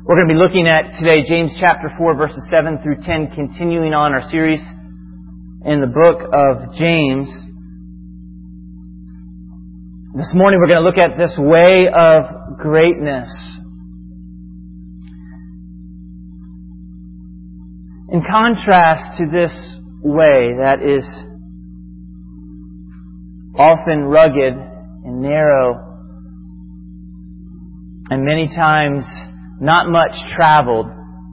We're going to be looking at today James chapter 4 verses 7 through 10, continuing on our series in the book of James. This morning we're going to look at this way of greatness. In contrast to this way that is often rugged and narrow and many times not much traveled,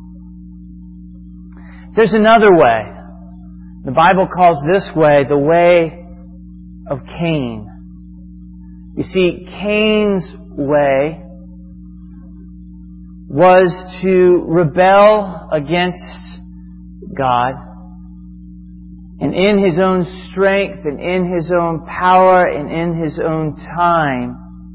there's another way. The Bible calls this way the way of Cain. You see, Cain's way was to rebel against God, and in his own strength and in his own power and in his own time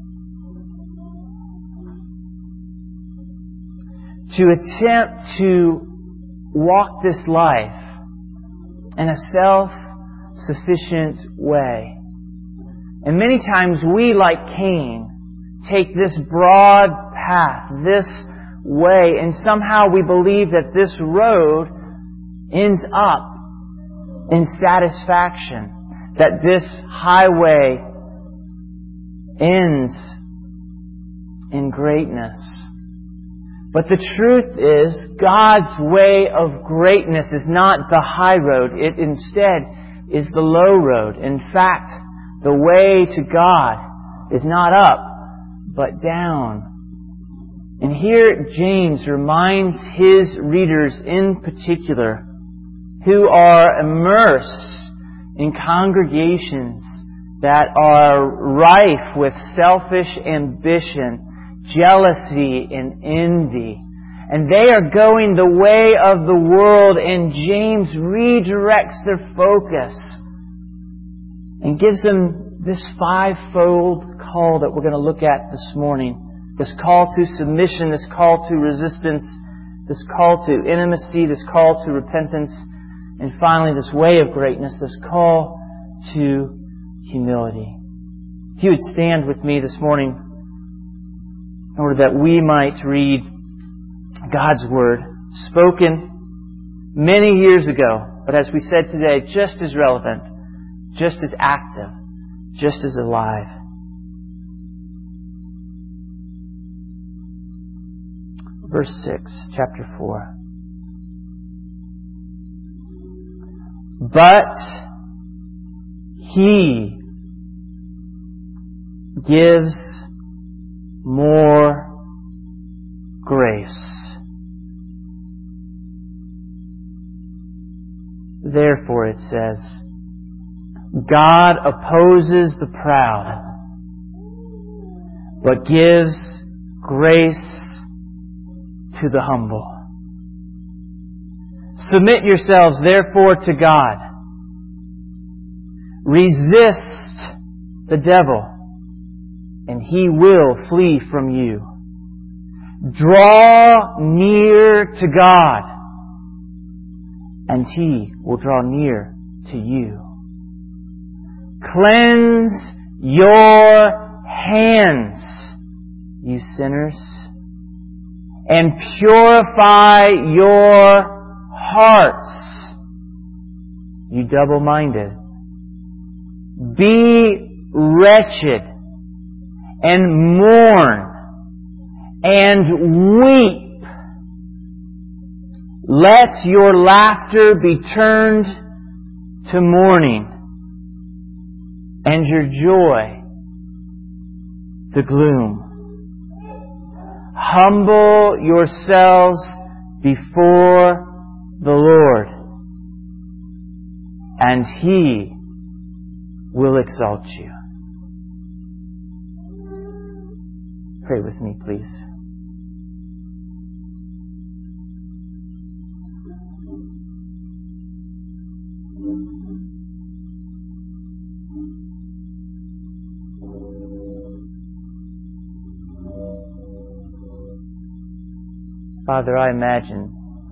to attempt to walk this life in a self-sufficient way. And many times we, like Cain, take this broad path, this way, and somehow we believe that this road ends up in satisfaction, that this highway ends in greatness. But the truth is, God's way of greatness is not the high road. It instead is the low road. In fact, the way to God is not up, but down. And here James reminds his readers in particular, who are immersed in congregations that are rife with selfish ambition, jealousy and envy. And they are going the way of the world, and James redirects their focus and gives them this fivefold call that we're going to look at this morning. This call to submission, this call to resistance, this call to intimacy, this call to repentance, and finally this way of greatness, this call to humility. If you would stand with me this morning in order that we might read God's Word, spoken many years ago, but as we said today, just as relevant, just as active, just as alive. Verse 6, chapter 4. But He gives more grace. Therefore, it says, God opposes the proud, but gives grace to the humble. Submit yourselves, therefore, to God. Resist the devil, and he will flee from you. Draw near to God, and He will draw near to you. Cleanse your hands, you sinners, and purify your hearts, you double-minded. Be wretched and mourn and weep. Let your laughter be turned to mourning and your joy to gloom. Humble yourselves before the Lord, and He will exalt you. Pray with me, please. Father, I imagine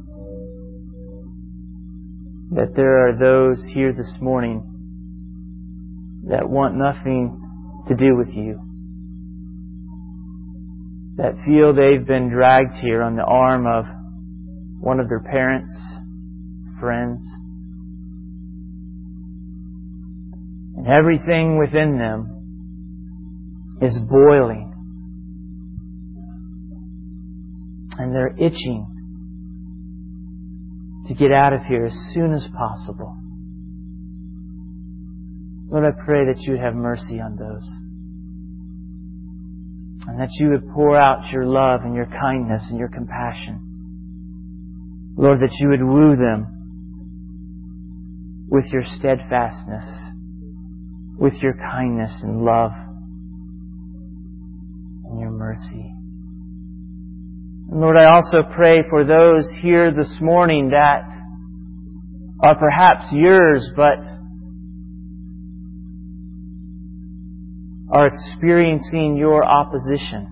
that there are those here this morning that want nothing to do with You. that feel they've been dragged here on the arm of one of their parents, friends, and everything within them is boiling, and they're itching to get out of here as soon as possible. Lord, I pray that You would have mercy on those, and that You would pour out Your love and Your kindness and Your compassion. Lord, that You would woo them with Your steadfastness, with Your kindness and love and Your mercy. And Lord, I also pray for those here this morning that are perhaps Yours, but are experiencing Your opposition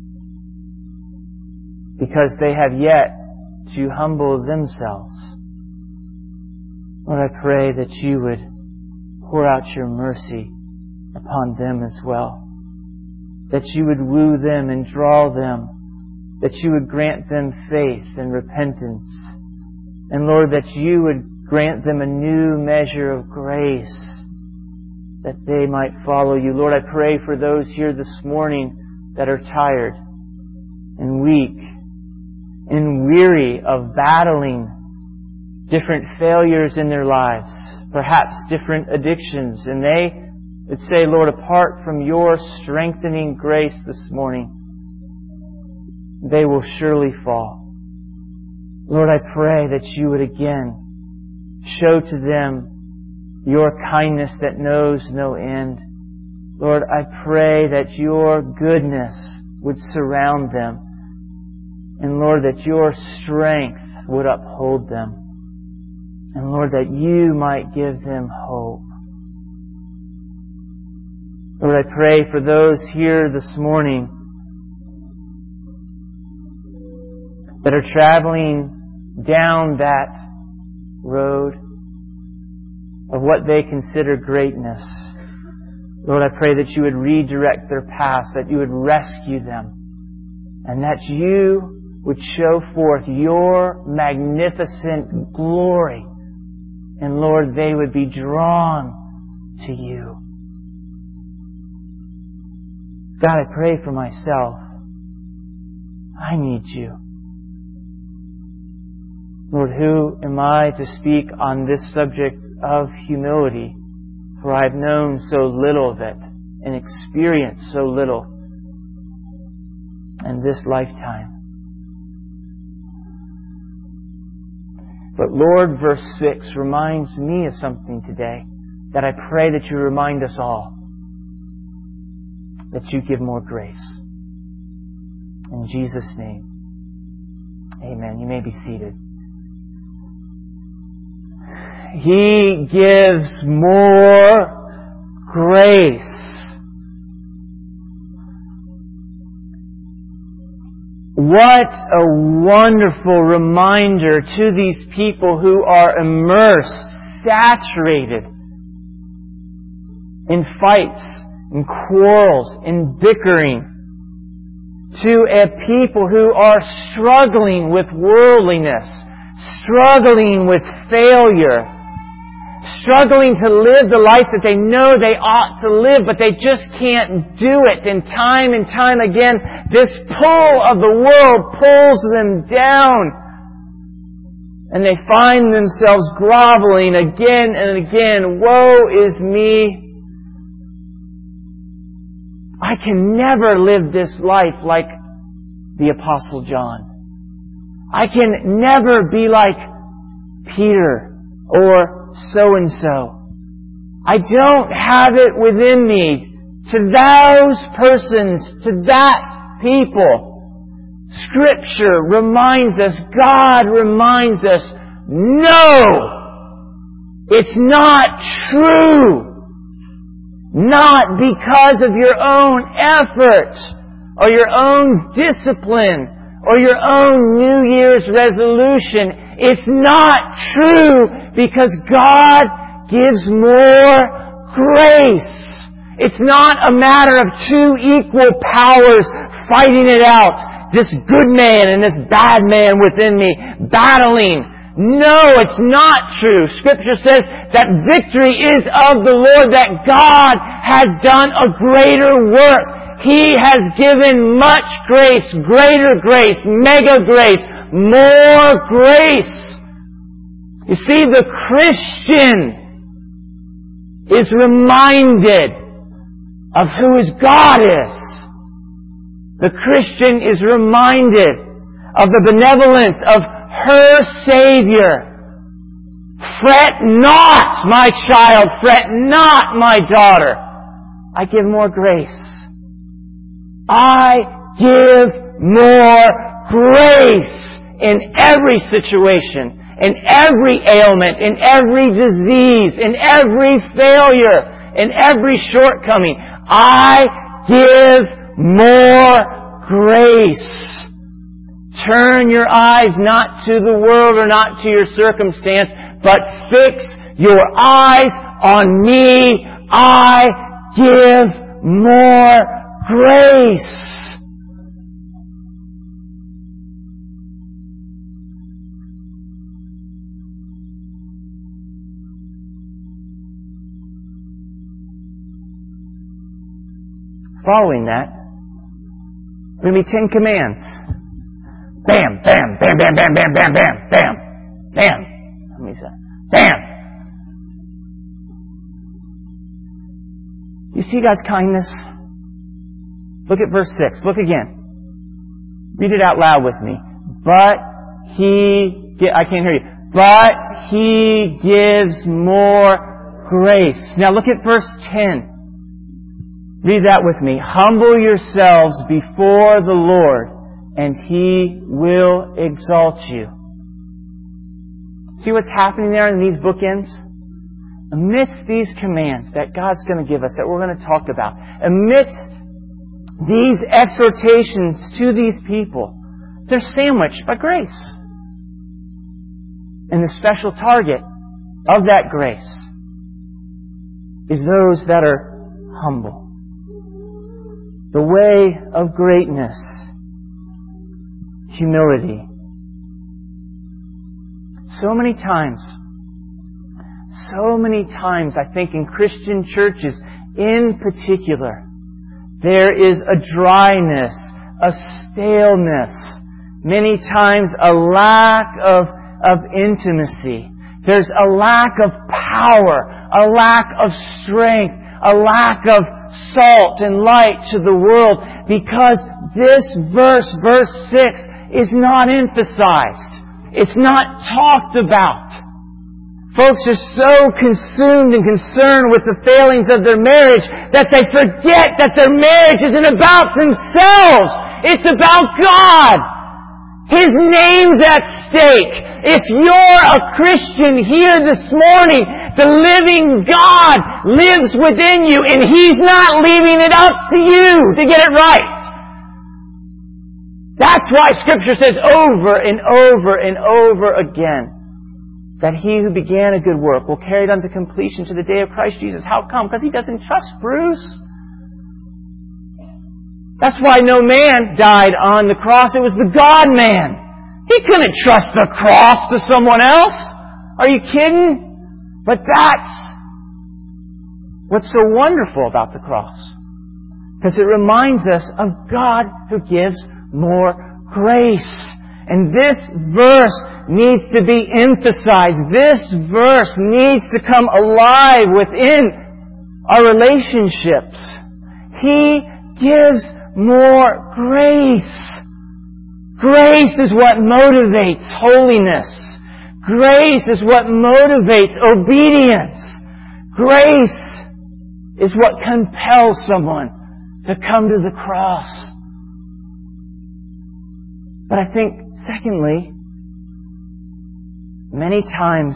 because they have yet to humble themselves. Lord, I pray that You would pour out Your mercy upon them as well. That You would woo them and draw them. That You would grant them faith and repentance. And Lord, that You would grant them a new measure of grace that they might follow You. Lord, I pray for those here this morning that are tired and weak and weary of battling different failures in their lives, perhaps different addictions, and they would say, Lord, apart from Your strengthening grace this morning, they will surely fall. Lord, I pray that You would again show to them Your kindness that knows no end. Lord, I pray that Your goodness would surround them. And Lord, that Your strength would uphold them. And Lord, that You might give them hope. Lord, I pray for those here this morning that are traveling down that road of what they consider greatness. Lord, I pray that You would redirect their paths, that You would rescue them, and that You would show forth Your magnificent glory. And Lord, they would be drawn to You. God, I pray for myself. I need You. Lord, who am I to speak on this subject of humility? For I have known so little of it and experienced so little in this lifetime. But Lord, verse 6 reminds me of something today that I pray that You remind us all. That You give more grace. In Jesus' name, amen. You may be seated. He gives more grace. What a wonderful reminder to these people who are immersed, saturated in fights, in quarrels, in bickering. To a people who are struggling with worldliness, struggling with failure, struggling to live the life that they know they ought to live, but they just can't do it. And time again, this pull of the world pulls them down. And they find themselves groveling again and again. Woe is me. I can never live this life like the Apostle John. I can never be like Peter or so-and-so. I don't have it within me. To those persons, to that people, Scripture reminds us, God reminds us, no! It's not true! Not because of your own effort, or your own discipline, or your own New Year's resolution. It's not true because God gives more grace. It's not a matter of two equal powers fighting it out. This good man and this bad man within me battling. No, it's not true. Scripture says that victory is of the Lord, that God has done a greater work. He has given much grace, greater grace, mega grace, more grace. You see, the Christian is reminded of who His God is. The Christian is reminded of the benevolence of her Savior. Fret not, my child, fret not, my daughter. I give more grace. I give more grace in every situation, in every ailment, in every disease, in every failure, in every shortcoming. I give more grace. Turn your eyes not to the world or not to your circumstance, but fix your eyes on me. I give more grace. Following that, there will be 10 commands. Bam, bam, bam, bam, bam, bam, bam, bam, bam, bam. Let me say, bam. You see God's kindness? Look at verse 6. Look again. Read it out loud with me. I can't hear you. But He gives more grace. Now look at verse 10. Read that with me. Humble yourselves before the Lord, and He will exalt you. See what's happening there in these bookends? Amidst these commands that God's going to give us, that we're going to talk about, amidst these exhortations to these people, they're sandwiched by grace. And the special target of that grace is those that are humble. The way of greatness, humility. So many times, I think in Christian churches in particular, there is a dryness, a staleness, many times a lack of intimacy. There's a lack of power, a lack of strength, a lack of salt and light to the world, because this verse 6, is not emphasized. It's not talked about. Folks are so consumed and concerned with the failings of their marriage that they forget that their marriage isn't about themselves. It's about God. His name's at stake. If you're a Christian here this morning, the living God lives within you, and He's not leaving it up to you to get it right. That's why Scripture says over and over and over again that He who began a good work will carry it unto completion to the day of Christ Jesus. How come? Because He doesn't trust Bruce. That's why no man died on the cross. It was the God-man. He couldn't trust the cross to someone else. Are you kidding? But that's what's so wonderful about the cross. Because it reminds us of God who gives more grace. And this verse needs to be emphasized. This verse needs to come alive within our relationships. He gives more grace. Grace is what motivates holiness. Grace is what motivates obedience. Grace is what compels someone to come to the cross. But I think, secondly, many times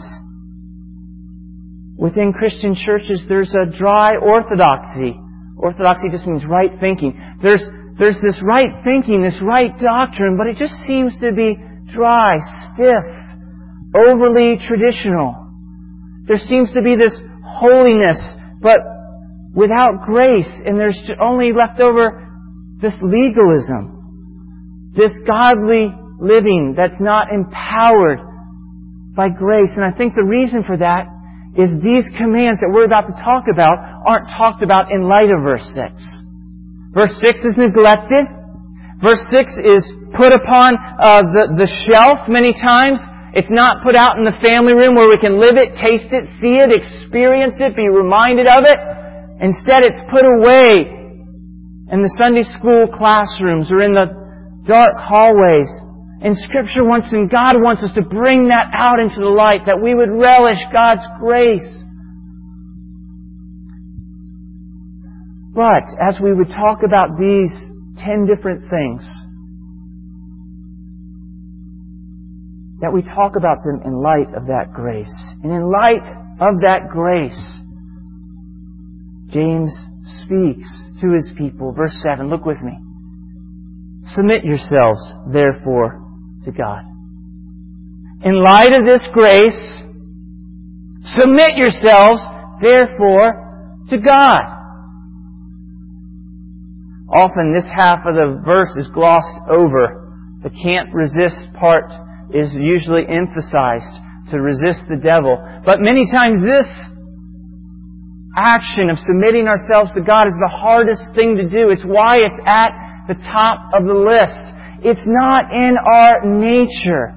within Christian churches there's a dry orthodoxy. Orthodoxy just means right thinking. There's this right thinking, this right doctrine, but it just seems to be dry, stiff, overly traditional. There seems to be this holiness, but without grace, and there's only left over this legalism, this godly living that's not empowered by grace. And I think the reason for that is these commands that we're about to talk about aren't talked about in light of verse 6. Verse 6 is neglected. Verse 6 is put upon the shelf many times. It's not put out in the family room where we can live it, taste it, see it, experience it, be reminded of it. Instead, it's put away in the Sunday school classrooms or in the dark hallways. And Scripture wants and God wants us to bring that out into the light, that we would relish God's grace. But as we would talk about these 10 different things, that we talk about them in light of that grace. And in light of that grace, James speaks to his people. Verse 7, look with me. Submit yourselves, therefore, to God. In light of this grace, submit yourselves, therefore, to God. Often this half of the verse is glossed over. The can't resist part is usually emphasized, to resist the devil. But many times this action of submitting ourselves to God is the hardest thing to do. It's why it's at the top of the list. It's not in our nature.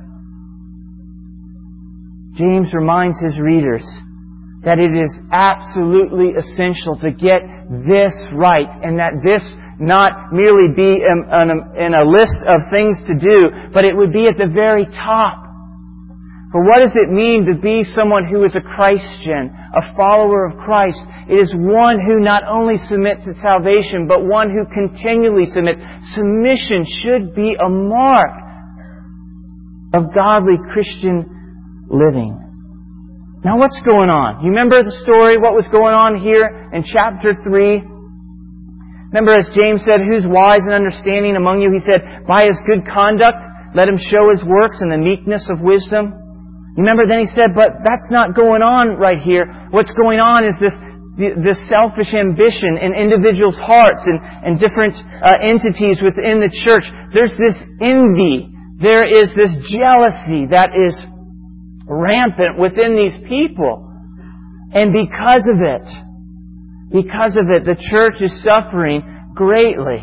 James reminds his readers that it is absolutely essential to get this right, and that this not merely be in a list of things to do, but it would be at the very top. For what does it mean to be someone who is a Christian, a follower of Christ? It is one who not only submits to salvation, but one who continually submits. Submission should be a mark of godly Christian living. Now what's going on? You remember the story, what was going on here in chapter 3? Remember, as James said, who's wise and understanding among you? He said, by his good conduct, let him show his works in the meekness of wisdom. You remember, then he said, but that's not going on right here. What's going on is this selfish ambition in individuals' hearts and different entities within the church. There's this envy. There is this jealousy that is rampant within these people. And because of it, the church is suffering greatly.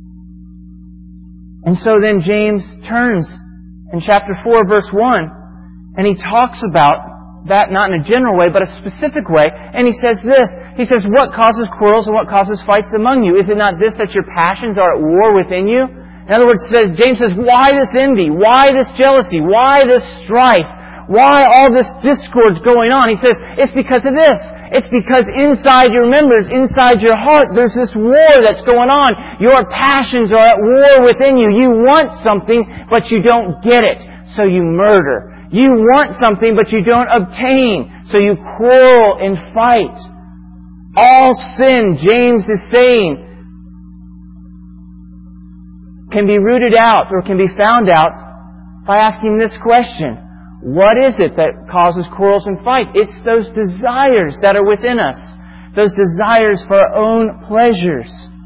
And so then James turns in chapter 4, verse 1, and he talks about that not in a general way, but a specific way. And he says this. He says, what causes quarrels and what causes fights among you? Is it not this, that your passions are at war within you? In other words, James says, why this envy? Why this jealousy? Why this strife? Why all this discord's going on? He says, it's because of this. It's because inside your members, inside your heart, there's this war that's going on. Your passions are at war within you. You want something, but you don't get it, so you murder. You want something, but you don't obtain, so you quarrel and fight. All sin, James is saying, can be rooted out or can be found out by asking this question. What is it that causes quarrels and fight? It's those desires that are within us. Those desires for our own pleasures.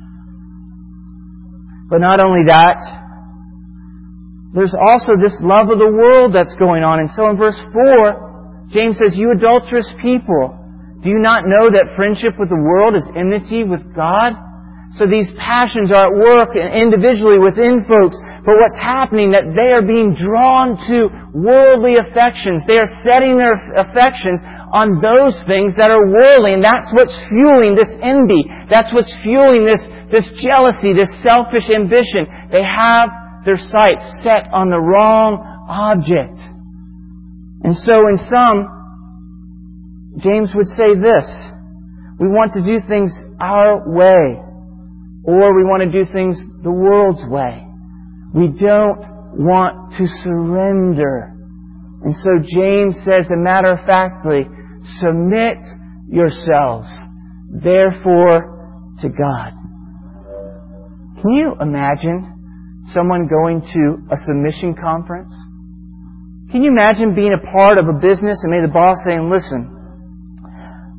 But not only that, there's also this love of the world that's going on. And so in verse 4, James says, you adulterous people, do you not know that friendship with the world is enmity with God? So these passions are at work individually within folks. But what's happening, that they are being drawn to worldly affections. They are setting their affections on those things that are worldly. And that's what's fueling this envy. That's what's fueling this jealousy, this selfish ambition. They have their sights set on the wrong object. And so in some, James would say this. We want to do things our way. Or we want to do things the world's way. We don't want to surrender. And so James says, matter-of-factly, submit yourselves, therefore, to God. Can you imagine someone going to a submission conference? Can you imagine being a part of a business and maybe the boss saying, listen,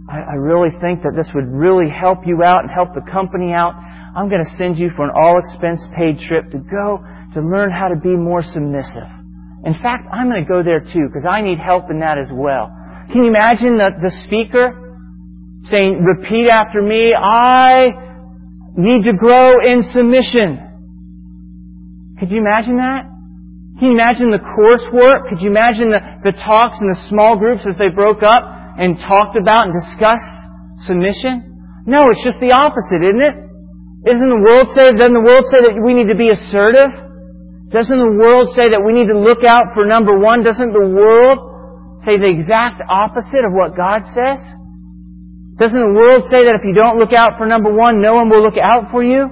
I really think that this would really help you out and help the company out. I'm going to send you for an all-expense-paid trip to go to learn how to be more submissive. In fact, I'm going to go there too because I need help in that as well. Can you imagine the speaker saying, repeat after me, I need to grow in submission. Could you imagine that? Can you imagine the coursework? Could you imagine the talks in the small groups as they broke up and talked about and discussed submission? No, it's just the opposite, isn't it? Doesn't the world say that we need to be assertive? Doesn't the world say that we need to look out for number one? Doesn't the world say the exact opposite of what God says? Doesn't the world say that if you don't look out for number one, no one will look out for you?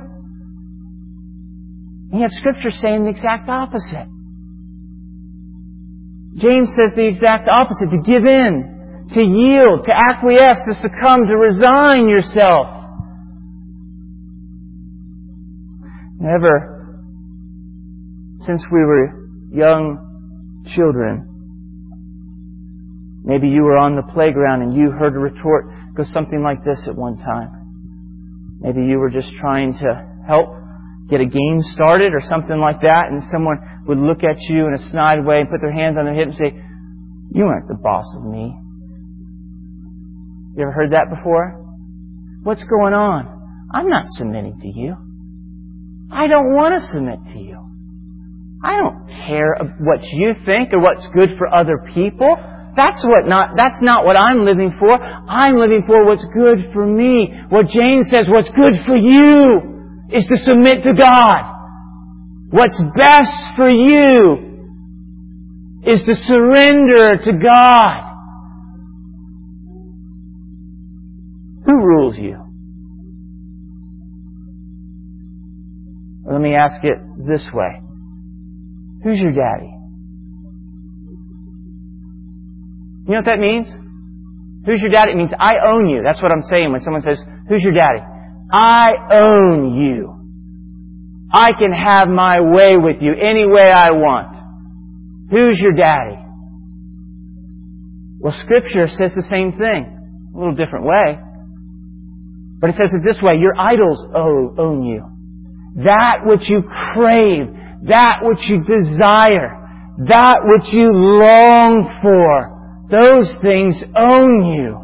And yet Scripture's saying the exact opposite. James says the exact opposite, to give in, to yield, to acquiesce, to succumb, to resign yourself. Never, since we were young children, maybe you were on the playground and you heard a retort go something like this at one time. Maybe you were just trying to help get a game started or something like that, and someone would look at you in a snide way and put their hands on their hip and say, you aren't the boss of me. You ever heard that before? What's going on? I'm not submitting to you. I don't want to submit to you. I don't care what you think or what's good for other people. That's not what I'm living for. I'm living for what's good for me. What James says, what's good for you is to submit to God. What's best for you is to surrender to God. Who rules you? Or let me ask it this way. Who's your daddy? You know what that means? Who's your daddy? It means I own you. That's what I'm saying when someone says, who's your daddy? I own you. I can have my way with you any way I want. Who's your daddy? Well, Scripture says the same thing. A little different way. But it says it this way, your idols own you. That which you crave, that which you desire, that which you long for, those things own you.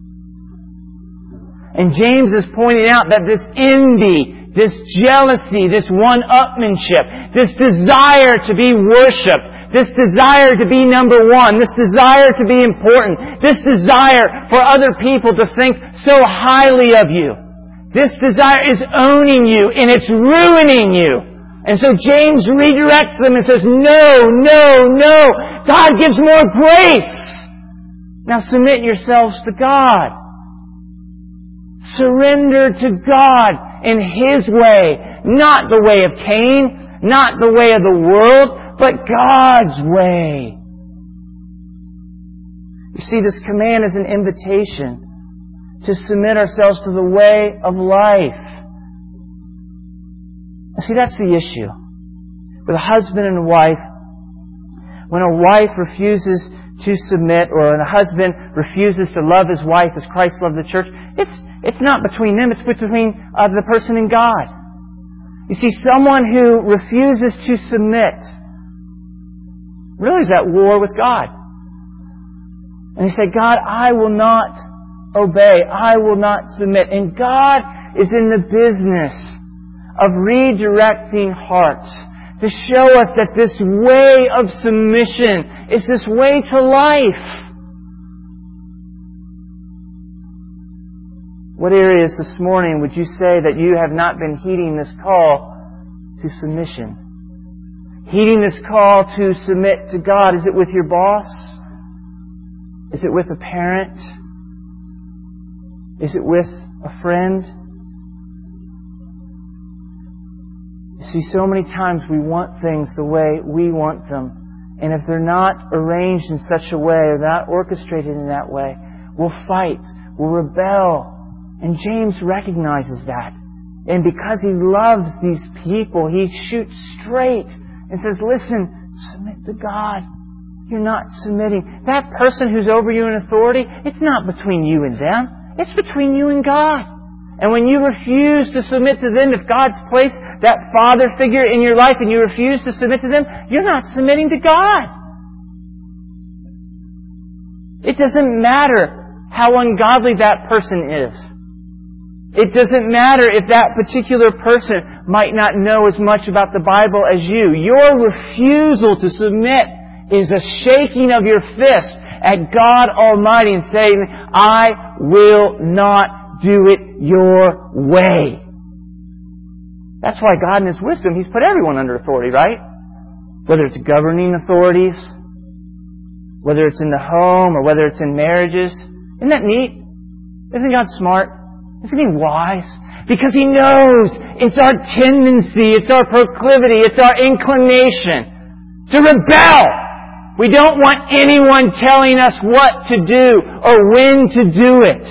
And James is pointing out that this envy, this jealousy, this one-upmanship, this desire to be worshipped, this desire to be number one, this desire to be important, this desire for other people to think so highly of you, this desire is owning you and it's ruining you. And so James redirects them and says, no. God gives more grace. Now submit yourselves to God. Surrender to God in His way. Not the way of Cain, not the way of the world, but God's way. You see, this command is an invitation to submit ourselves to the way of life. See, that's the issue. With a husband and a wife, when a wife refuses to submit, or when a husband refuses to love his wife as Christ loved the church, it's not between them, it's between the person and God. You see, someone who refuses to submit really is at war with God. And he said, God, I will not obey. I will not submit. And God is in the business of redirecting hearts to show us that this way of submission is this way to life. What areas this morning would you say that you have not been heeding this call to submission? Heeding this call to submit to God. Is it with your boss? Is it with a parent? Is it with a friend? You see, so many times we want things the way we want them. And if they're not arranged in such a way, or not orchestrated in that way, we'll fight, we'll rebel. And James recognizes that. And because he loves these people, he shoots straight and says, listen, submit to God. You're not submitting. That person who's over you in authority, it's not between you and them. It's between you and God. And when you refuse to submit to them, if God's placed that father figure in your life and you refuse to submit to them, you're not submitting to God. It doesn't matter how ungodly that person is. It doesn't matter if that particular person might not know as much about the Bible as you. Your refusal to submit is a shaking of your fist at God Almighty and saying, I will not do it your way. That's why God in His wisdom, He's put everyone under authority, right? Whether it's governing authorities, whether it's in the home or whether it's in marriages. Isn't that neat? Isn't God smart? Isn't He wise? Because He knows it's our tendency, it's our proclivity, it's our inclination to rebel. We don't want anyone telling us what to do or when to do it.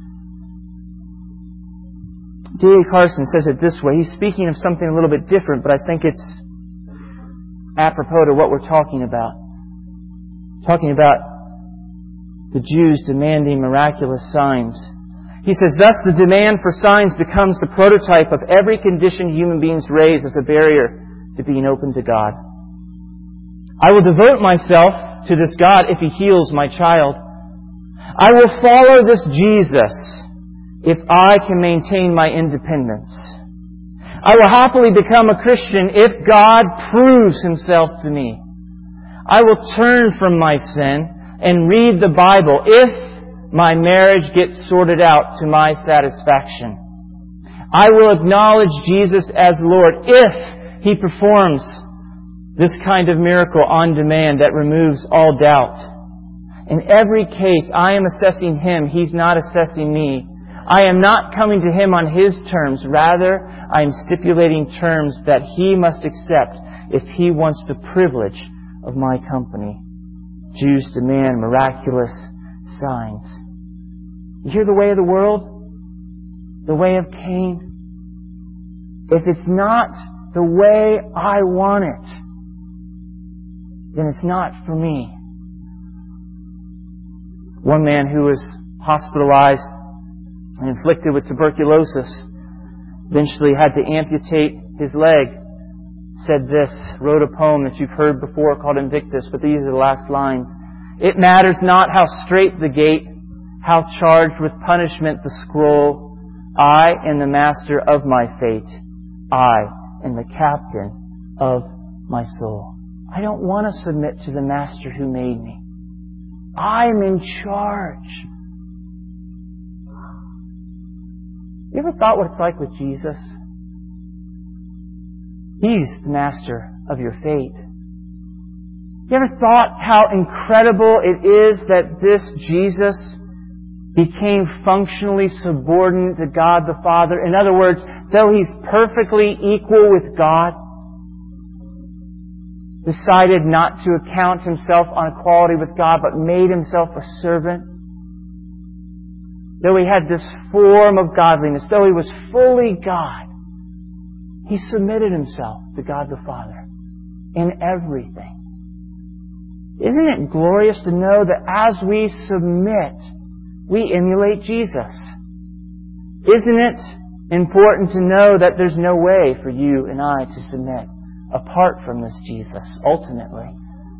D.A. Carson says it this way. He's speaking of something a little bit different, but I think it's apropos to what we're talking about. Talking about the Jews demanding miraculous signs. He says, thus the demand for signs becomes the prototype of every condition human beings raise as a barrier to being open to God. I will devote myself to this God if He heals my child. I will follow this Jesus if I can maintain my independence. I will happily become a Christian if God proves Himself to me. I will turn from my sin and read the Bible if my marriage gets sorted out to my satisfaction. I will acknowledge Jesus as Lord if He performs this kind of miracle on demand that removes all doubt. In every case, I am assessing Him. He's not assessing me. I am not coming to Him on His terms. Rather, I am stipulating terms that He must accept if He wants the privilege of my company. Jews demand miraculous signs. You hear the way of the world? The way of Cain? If it's not the way I want it, then it's not for me. One man who was hospitalized and inflicted with tuberculosis eventually had to amputate his leg. Said this, wrote a poem that you've heard before called Invictus, but these are the last lines. It matters not how straight the gate, how charged with punishment the scroll. I am the master of my fate. I am the captain of my soul. I don't want to submit to the master who made me. I'm in charge. You ever thought what it's like with Jesus? He's the master of your fate. You ever thought how incredible it is that this Jesus became functionally subordinate to God the Father? In other words, though He's perfectly equal with God, decided not to account Himself on equality with God, but made Himself a servant. Though He had this form of godliness, though He was fully God, He submitted Himself to God the Father in everything. Isn't it glorious to know that as we submit, we emulate Jesus? Isn't it important to know that there's no way for you and I to submit apart from this Jesus, ultimately?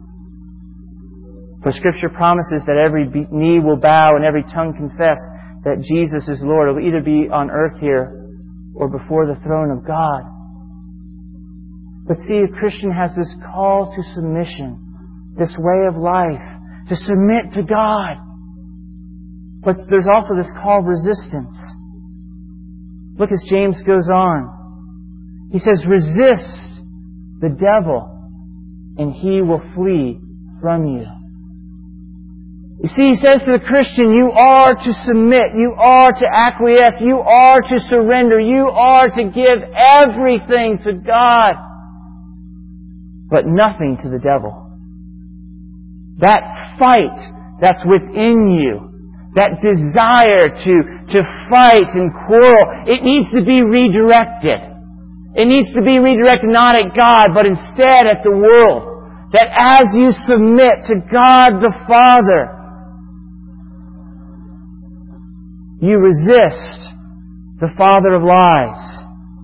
For Scripture promises that every knee will bow and every tongue confess that Jesus is Lord. It will either be on earth here or before the throne of God. But see, a Christian has this call to submission, this way of life, to submit to God. But there's also this call of resistance. Look as James goes on. He says, resist the devil and he will flee from you. You see, he says to the Christian, you are to submit, you are to acquiesce, you are to surrender, you are to give everything to God, but nothing to the devil. That fight that's within you, that desire to fight and quarrel, it needs to be redirected. It needs to be redirected not at God, but instead at the world. That as you submit to God the Father, You resist the father of lies.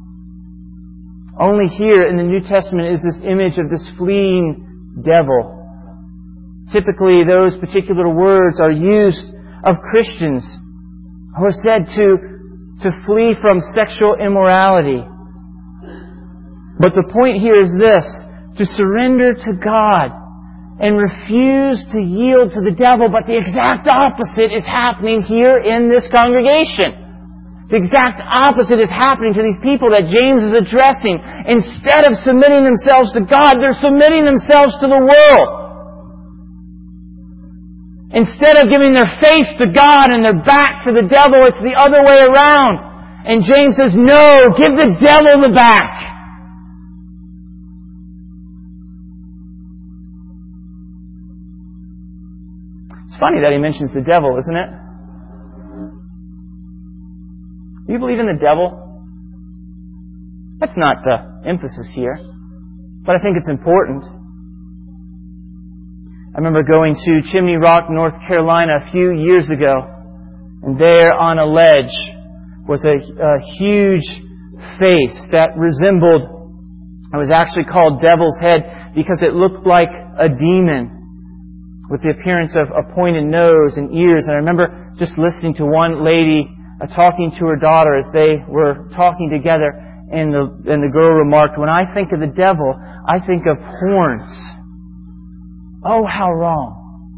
Only here in the New Testament is this image of this fleeing devil. Typically, those particular words are used of Christians who are said to flee from sexual immorality. But the point here is this: to surrender to God and refuse to yield to the devil. But the exact opposite is happening here in this congregation. The exact opposite is happening to these people that James is addressing. Instead of submitting themselves to God, they're submitting themselves to the world. Instead of giving their face to God and their back to the devil, it's the other way around. And James says, no, give the devil the back. It's funny that he mentions the devil, isn't it? Do you believe in the devil? That's not the emphasis here, but I think it's important. I remember going to Chimney Rock, North Carolina a few years ago, and there on a ledge was a huge face that resembled, it was actually called Devil's Head because it looked like a demon with the appearance of a pointed nose and ears. And I remember just listening to one lady talking to her daughter as they were talking together, and the girl remarked, when I think of the devil, I think of horns. Oh, how wrong.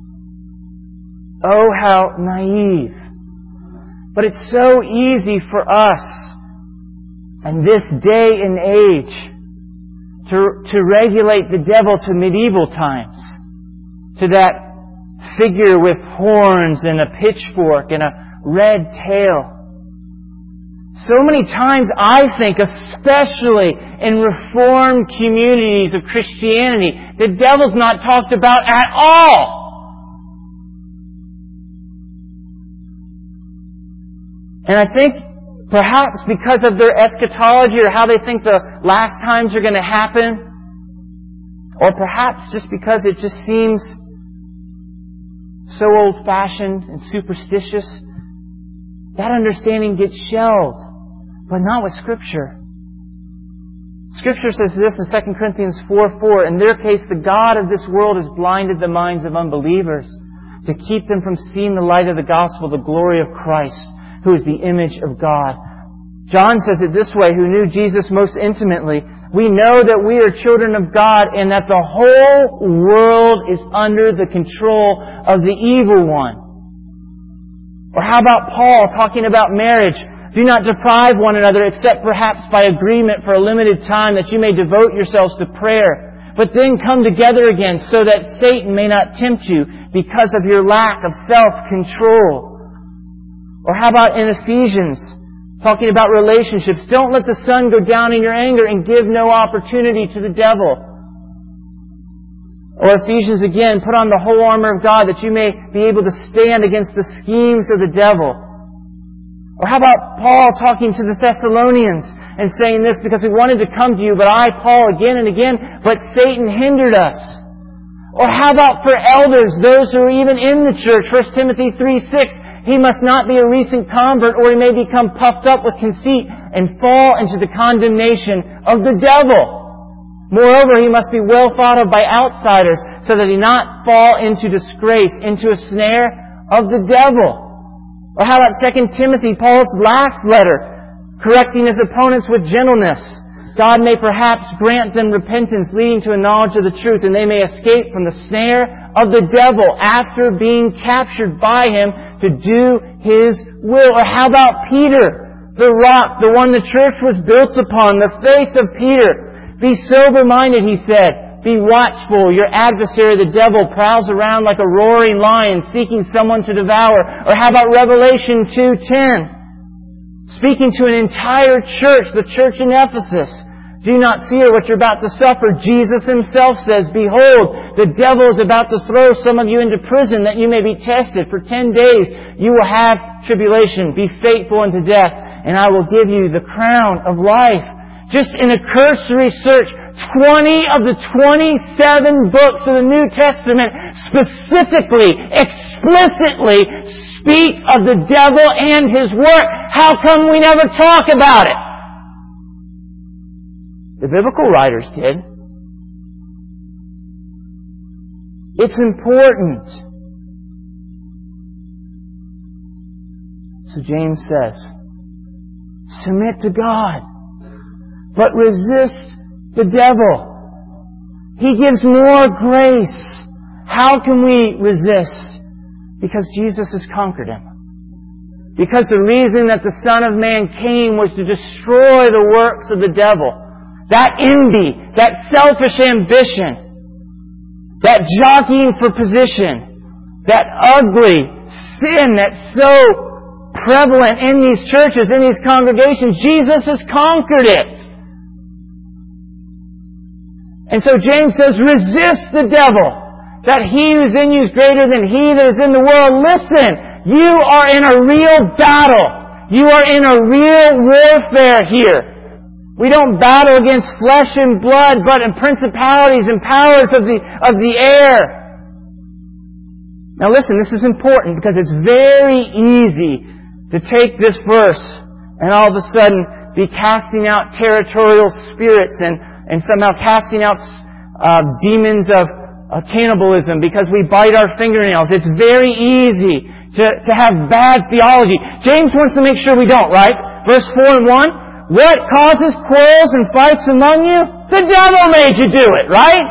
Oh, how naive. But it's so easy for us in this day and age to regulate the devil to medieval times, to that figure with horns and a pitchfork and a red tail. So many times I think, especially in Reformed communities of Christianity, the devil's not talked about at all. And I think perhaps because of their eschatology or how they think the last times are going to happen, or perhaps just because it just seems so old-fashioned and superstitious, that understanding gets shelved, but not with Scripture. Scripture says this in 2 Corinthians 4:4, in their case, the God of this world has blinded the minds of unbelievers to keep them from seeing the light of the gospel, the glory of Christ, who is the image of God. John says it this way, who knew Jesus most intimately, we know that we are children of God and that the whole world is under the control of the evil one. Or how about Paul talking about marriage? Do not deprive one another except perhaps by agreement for a limited time that you may devote yourselves to prayer. But then come together again so that Satan may not tempt you because of your lack of self-control. Or how about in Ephesians, talking about relationships? Don't let the sun go down in your anger and give no opportunity to the devil. Or Ephesians again, put on the whole armor of God that you may be able to stand against the schemes of the devil. Or how about Paul talking to the Thessalonians and saying this, because we wanted to come to you, but I, Paul, again and again, but Satan hindered us. Or how about for elders, those who are even in the church, 1 Timothy 3:6, he must not be a recent convert or he may become puffed up with conceit and fall into the condemnation of the devil. Moreover, he must be well thought of by outsiders so that he not fall into disgrace, into a snare of the devil. Or how about 2 Timothy, Paul's last letter, correcting his opponents with gentleness? God may perhaps grant them repentance leading to a knowledge of the truth, and they may escape from the snare of the devil after being captured by him to do his will. Or how about Peter, the rock, the one the church was built upon, the faith of Peter? Be sober-minded, he said. Be watchful. Your adversary, the devil, prowls around like a roaring lion, seeking someone to devour. Or how about Revelation 2:10? Speaking to an entire church, the church in Ephesus. Do not fear what you're about to suffer. Jesus himself says, behold, the devil is about to throw some of you into prison that you may be tested. For 10 days you will have tribulation. Be faithful unto death, and I will give you the crown of life. Just in a cursory search, 20 of the 27 books of the New Testament specifically, explicitly speak of the devil and his work. How come we never talk about it? The biblical writers did. It's important. So James says, submit to God, but resist the devil. He gives more grace. How can we resist? Because Jesus has conquered him. Because the reason that the Son of Man came was to destroy the works of the devil. That envy, that selfish ambition, that jockeying for position, that ugly sin that's so prevalent in these churches, in these congregations, Jesus has conquered it. And so James says, resist the devil, that he who's in you is greater than he that is in the world. Listen, you are in a real battle. You are in a real warfare here. We don't battle against flesh and blood, but in principalities and powers of the air. Now listen, this is important because it's very easy to take this verse and all of a sudden be casting out territorial spirits and somehow casting out demons of cannibalism because we bite our fingernails. It's very easy to have bad theology. James wants to make sure we don't, right? Verse 4 and 1. What causes quarrels and fights among you? The devil made you do it, right?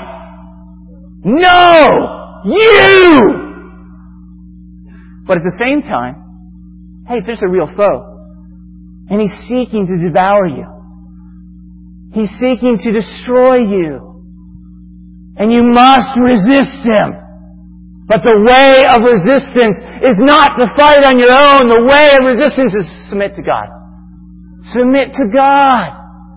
No! You! But at the same time, hey, there's a real foe. And he's seeking to devour you. He's seeking to destroy you. And you must resist him. But the way of resistance is not to fight on your own. The way of resistance is to submit to God. Submit to God.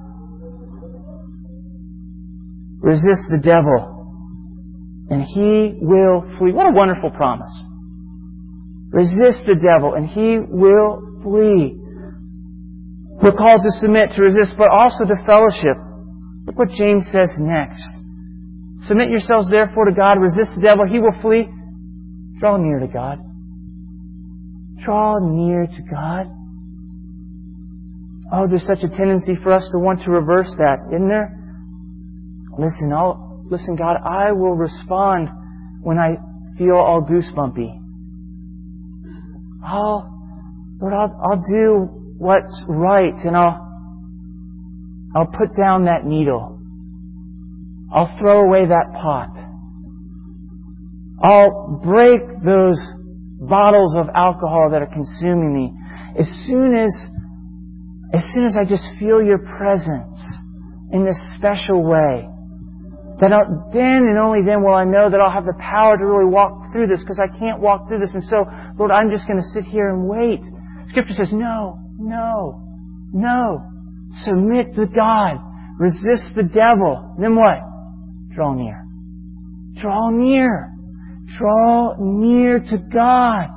Resist the devil, and he will flee. What a wonderful promise. Resist the devil, and he will flee. We're called to submit, to resist, but also to fellowship. Look what James says next. Submit yourselves therefore to God. Resist the devil, he will flee. Draw near to God. Draw near to God. Oh, there's such a tendency for us to want to reverse that, isn't there? Listen, God, I will respond when I feel all goosebumpy. I'll do what's right, and I'll put down that needle. I'll throw away that pot. I'll break those bottles of alcohol that are consuming me. As soon as I just feel your presence in this special way, then and only then will I know that I'll have the power to really walk through this, because I can't walk through this. And so, Lord, I'm just going to sit here and wait. Scripture says, no. Submit to God. Resist the devil. Then what? Draw near. Draw near. Draw near to God.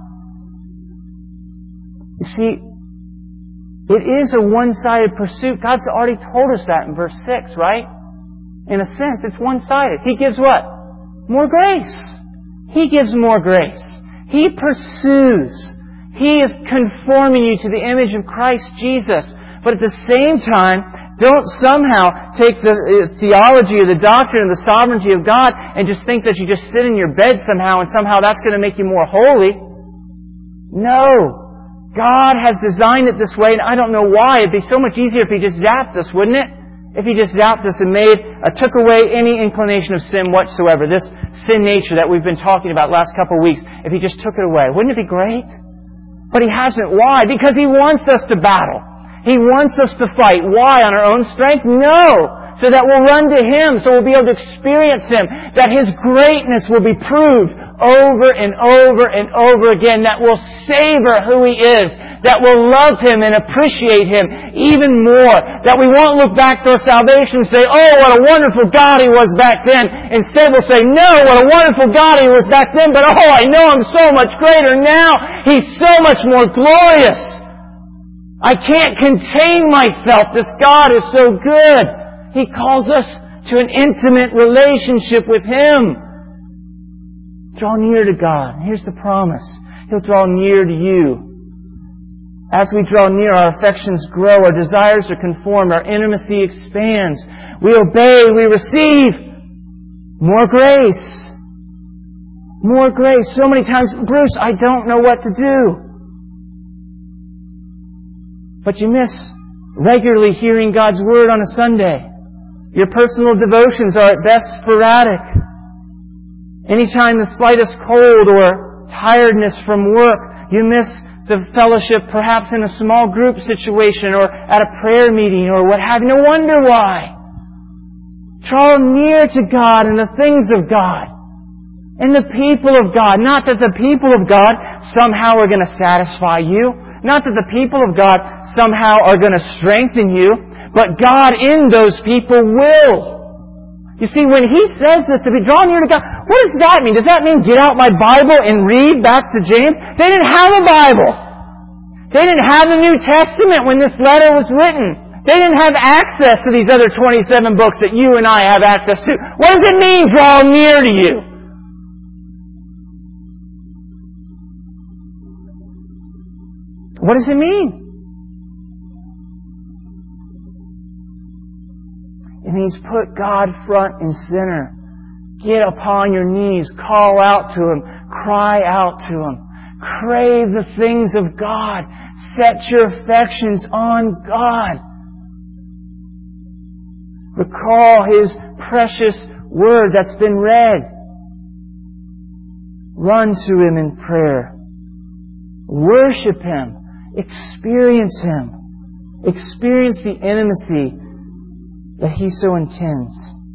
You see, it is a one-sided pursuit. God's already told us that in verse 6, right? In a sense, it's one-sided. He gives what? More grace. He gives more grace. He pursues. He is conforming you to the image of Christ Jesus. But at the same time, don't somehow take the theology or the doctrine of the sovereignty of God and just think that you just sit in your bed somehow and somehow that's going to make you more holy. No. God has designed it this way, and I don't know why. It'd be so much easier if He just zapped us, wouldn't it? If He just zapped us and took away any inclination of sin whatsoever, this sin nature that we've been talking about last couple of weeks, if He just took it away. Wouldn't it be great? But He hasn't. Why? Because He wants us to battle. He wants us to fight. Why? On our own strength? No! So that we'll run to Him, so we'll be able to experience Him, that His greatness will be proved over and over and over again, that we'll savor who He is, that we'll love Him and appreciate Him even more, that we won't look back to our salvation and say, oh, what a wonderful God He was back then. Instead we'll say, no, what a wonderful God He was back then, but oh, I know Him so much greater now. He's so much more glorious. I can't contain myself. This God is so good. He calls us to an intimate relationship with Him. Draw near to God. Here's the promise. He'll draw near to you. As we draw near, our affections grow, our desires are conformed, our intimacy expands. We obey, we receive more grace. More grace. So many times, Bruce, I don't know what to do. But you miss regularly hearing God's Word on a Sunday. Your personal devotions are at best sporadic. Anytime the slightest cold or tiredness from work, you miss the fellowship perhaps in a small group situation or at a prayer meeting or what have you. No wonder why. Draw near to God and the things of God and the people of God. Not that the people of God somehow are going to satisfy you. Not that the people of God somehow are going to strengthen you. But God in those people will. You see, when He says this, to be drawn near to God, what does that mean? Does that mean get out my Bible and read back to James? They didn't have a Bible. They didn't have the New Testament when this letter was written. They didn't have access to these other 27 books that you and I have access to. What does it mean, draw near to you? What does it mean? It means put God front and center. Get upon your knees. Call out to Him. Cry out to Him. Crave the things of God. Set your affections on God. Recall His precious Word that's been read. Run to Him in prayer. Worship Him. Experience Him. Experience the intimacy that He so intends.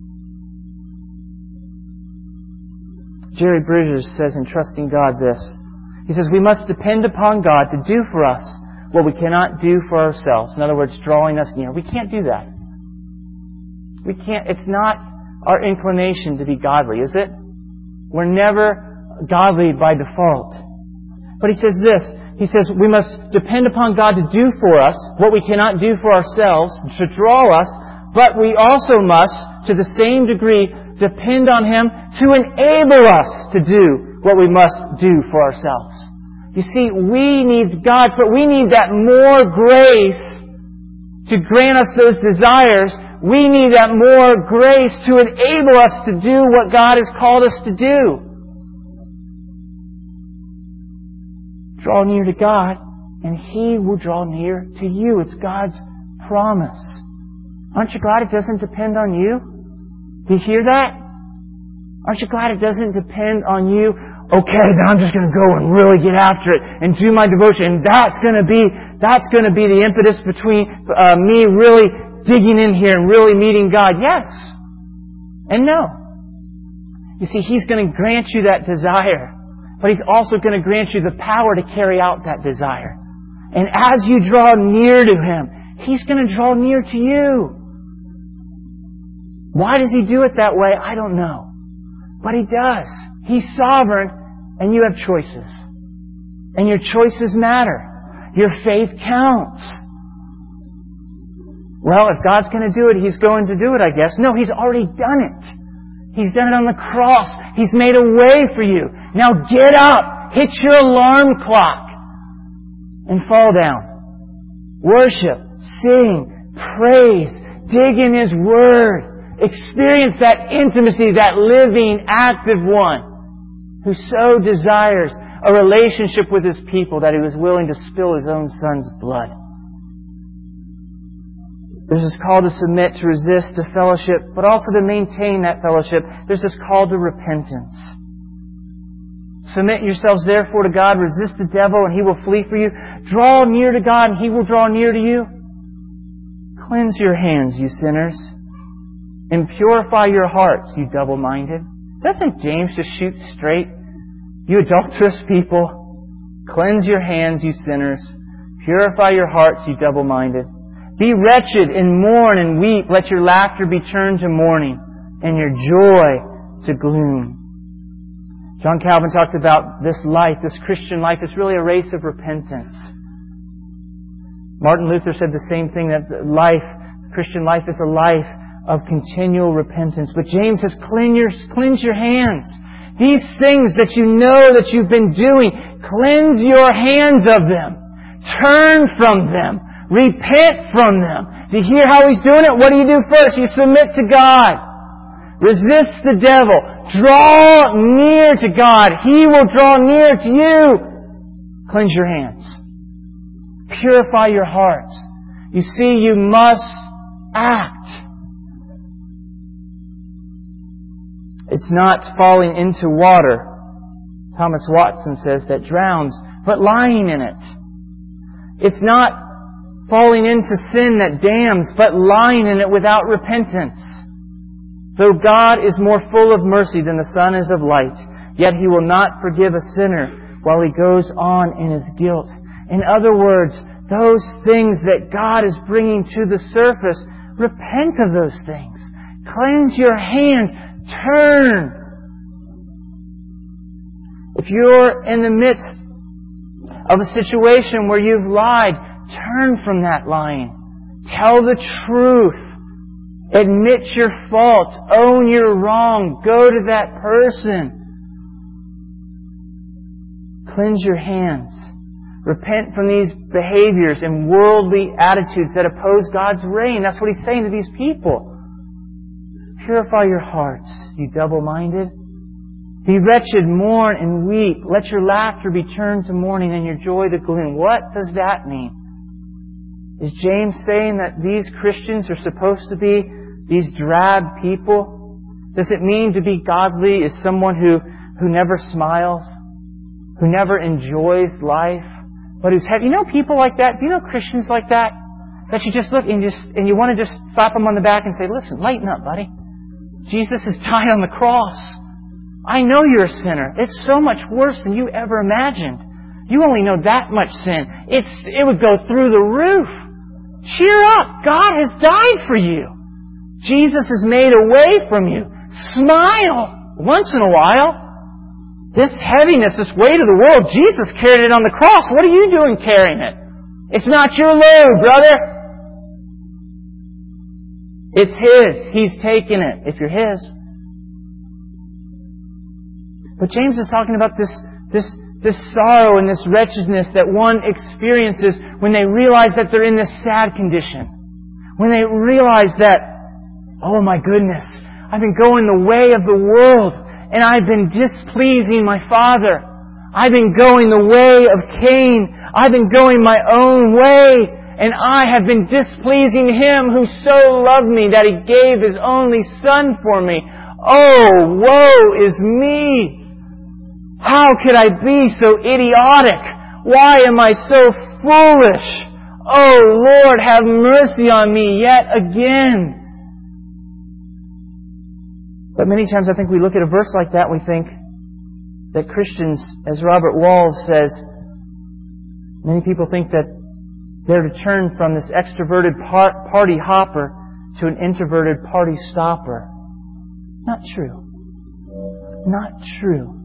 Jerry Bridges says in Trusting God this. He says, we must depend upon God to do for us what we cannot do for ourselves. In other words, drawing us near. We can't do that. We can't. It's not our inclination to be godly, is it? We're never godly by default. But he says this. He says, we must depend upon God to do for us what we cannot do for ourselves, to draw us, but we also must, to the same degree, depend on Him to enable us to do what we must do for ourselves. You see, we need God, but we need that more grace to grant us those desires. We need that more grace to enable us to do what God has called us to do. Draw near to God, and He will draw near to you. It's God's promise. Aren't you glad it doesn't depend on you? Do you hear that? Aren't you glad it doesn't depend on you? Okay, then I'm just going to go and really get after it and do my devotion. And that's going to be the impetus between me really digging in here and really meeting God. Yes. And no. You see, He's going to grant you that desire. But He's also going to grant you the power to carry out that desire. And as you draw near to Him, He's going to draw near to you. Why does He do it that way? I don't know. But He does. He's sovereign, and you have choices. And your choices matter. Your faith counts. Well, if God's going to do it, He's going to do it, I guess. No, He's already done it. He's done it on the cross. He's made a way for you. Now get up. Hit your alarm clock. And fall down. Worship. Sing. Praise. Dig in His Word. Experience that intimacy, that living, active one who so desires a relationship with His people that He was willing to spill His own Son's blood. There's this call to submit, to resist, to fellowship, but also to maintain that fellowship. There's this call to repentance. Submit yourselves therefore to God, resist the devil and he will flee for you. Draw near to God and He will draw near to you. Cleanse your hands, you sinners. And purify your hearts, you double-minded. Doesn't James just shoot straight? You adulterous people. Cleanse your hands, you sinners. Purify your hearts, you double-minded. Be wretched and mourn and weep. Let your laughter be turned to mourning and your joy to gloom. John Calvin talked about this life, this Christian life, is really a race of repentance. Martin Luther said the same thing, that Christian life is a life of continual repentance. But James says, cleanse your hands. These things that you know that you've been doing, cleanse your hands of them. Turn from them. Repent from them. Do you hear how He's doing it? What do you do first? You submit to God. Resist the devil. Draw near to God. He will draw near to you. Cleanse your hands. Purify your hearts. You see, you must act. It's not falling into water, Thomas Watson says, that drowns, but lying in it. It's not falling into sin that damns, but lying in it without repentance. Though God is more full of mercy than the sun is of light, yet He will not forgive a sinner while he goes on in his guilt. In other words, those things that God is bringing to the surface, repent of those things. Cleanse your hands. Turn. If you're in the midst of a situation where you've lied, turn from that lying. Tell the truth. Admit your fault. Own your wrong. Go to that person. Cleanse your hands. Repent from these behaviors and worldly attitudes that oppose God's reign. That's what He's saying to these people. Purify your hearts, you double-minded. Be wretched, mourn and weep. Let your laughter be turned to mourning and your joy to gloom. What does that mean? Is James saying that these Christians are supposed to be these drab people? Does it mean to be godly is someone who never smiles, who never enjoys life, but who's heavy? You know people like that? Do you know Christians like that? That you just look and you want to just slap them on the back and say, listen, lighten up, buddy. Jesus has died on the cross. I know you're a sinner. It's so much worse than you ever imagined. You only know that much sin. It would go through the roof. Cheer up. God has died for you. Jesus has made a way from you. Smile once in a while. This heaviness, this weight of the world, Jesus carried it on the cross. What are you doing carrying it? It's not your load, brother. It's His. He's taken it, if you're His. But James is talking about this sorrow and this wretchedness that one experiences when they realize that they're in this sad condition. When they realize that, oh my goodness, I've been going the way of the world and I've been displeasing my Father. I've been going the way of Cain. I've been going my own way. And I have been displeasing Him who so loved me that He gave His only Son for me. Oh, woe is me! How could I be so idiotic? Why am I so foolish? Oh, Lord, have mercy on me yet again. But many times I think we look at a verse like that and we think that Christians, as Robert Walls says, many people think that they're to turn from this extroverted party hopper to an introverted party stopper. Not true. Not true.